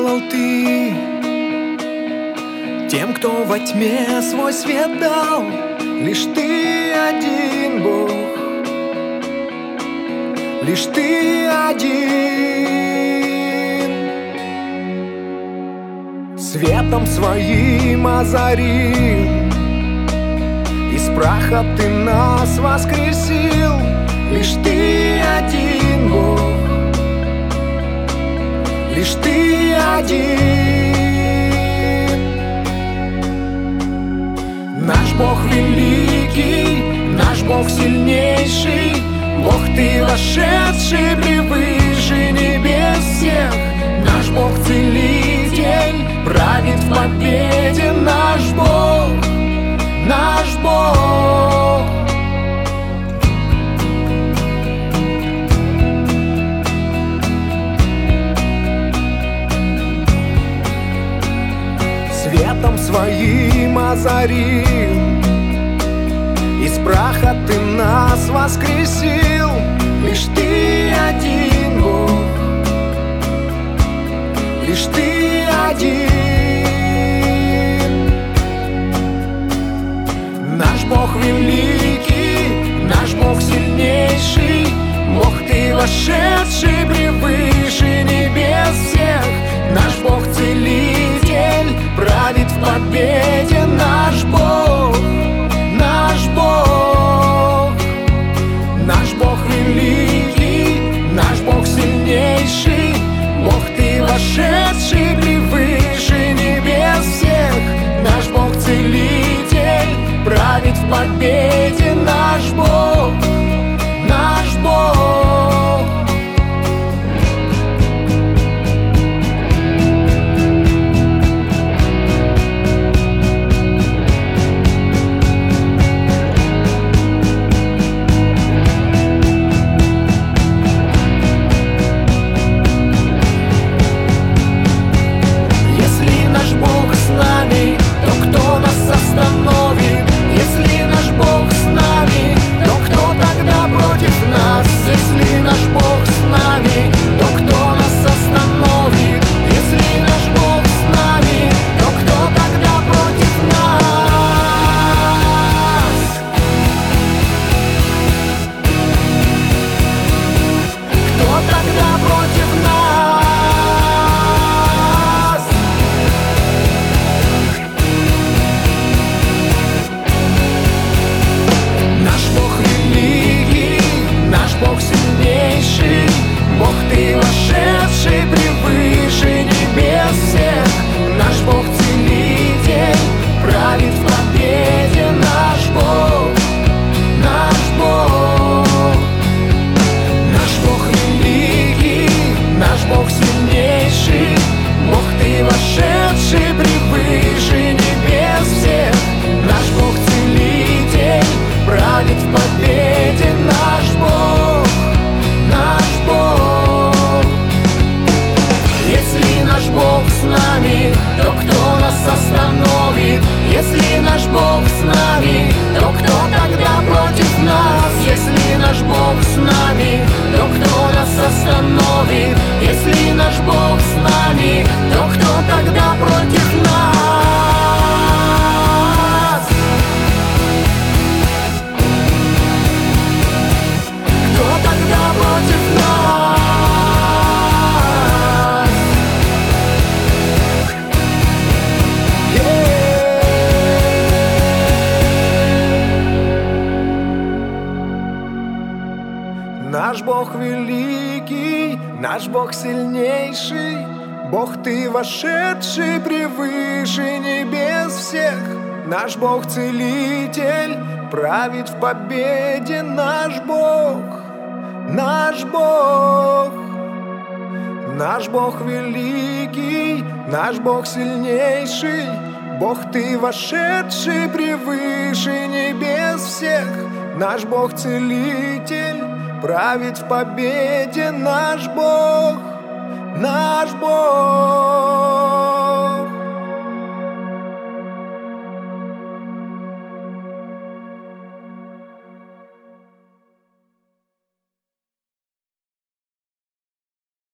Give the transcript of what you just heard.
сделал ты тем, кто во тьме свой свет дал. Лишь ты один Бог, лишь ты один. Светом своим озарил, из праха ты нас воскресил. Лишь ты один Бог, лишь ты один. Наш Бог великий, наш Бог сильнейший, Бог ты вошедший превыше небес всех. Наш Бог целитель, правит в победе. Наш Бог, наш Бог. Светом своим озарил, из праха ты нас воскресил. Лишь ты один Бог, лишь ты один. Наш Бог великий, наш Бог сильнейший, Бог ты вошедший превыше небес всех. Наш Бог целитель, правит в победе. Наш Бог, наш Бог. Наш Бог великий, наш Бог сильнейший, Бог ты вошедший превыше небес всех. Наш Бог целитель, правит в победе. Наш Бог, наш Бог. Если наш Бог с нами, то кто тогда против нас? Если наш Бог с нами, то кто нас остановит? Если наш Бог с нами, то кто тогда против нас? Кто тогда против нас? Наш Бог великий, наш Бог сильнейший, Бог ты вошедший превыше небес всех. Наш Бог целитель, правит в победе. Наш Бог, наш Бог. Наш Бог великий, наш Бог сильнейший, Бог ты вошедший превыше небес всех. Наш Бог целитель, правит в победе. Наш Бог, наш Бог.